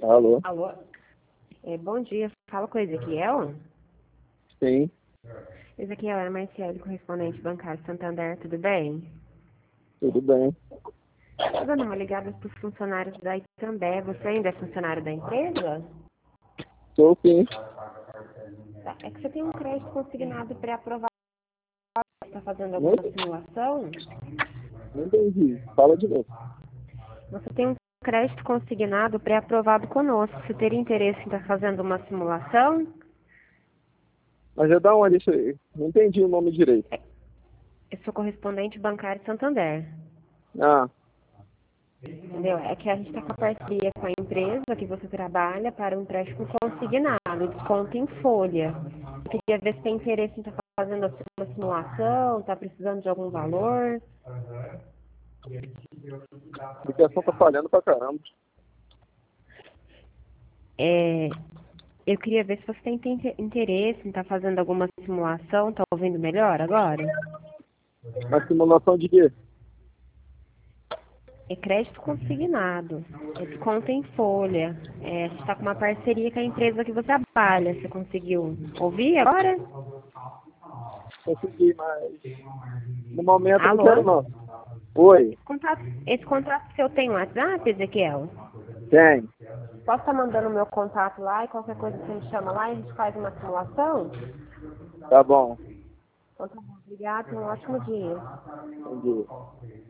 Alô? Alô? Bom dia, fala com o Ezequiel. Sim, Ezequiel, é Marciele, correspondente bancário Santander, tudo bem? tudo bem. Tô dando uma ligada para os funcionários da Itambé. Você ainda é funcionário da empresa? Estou sim. Tá, é que você tem um crédito consignado pré-aprovado. Está fazendo Não, alguma simulação? não entendi. Fala de novo. Você tem um crédito consignado pré-aprovado conosco. Você teria interesse em estar fazendo uma simulação? Mas já dá uma lista aí. Não entendi o nome direito. Eu sou correspondente bancário Santander. Ah, Entendeu? É que a gente está com a parceria com a empresa que você trabalha para um empréstimo consignado, desconto em folha. Eu queria ver se tem interesse em estar fazendo uma simulação, está precisando de algum valor. a ligação tá falhando pra caramba. É, eu queria ver se você tem interesse em estar fazendo alguma simulação, está ouvindo melhor agora? Mas simulação de quê? É crédito consignado, é desconto em folha. A gente está com uma parceria com a empresa que você trabalha. Você conseguiu ouvir agora? Consegui, mas no momento eu não quero Alô? não. Oi, Esse contato seu tem WhatsApp, Ezequiel? tem. Posso estar mandando o meu contato lá e qualquer coisa você me chama lá e a gente faz uma simulação? Tá bom. Então tá bom, obrigada, um ótimo dia. Entendi.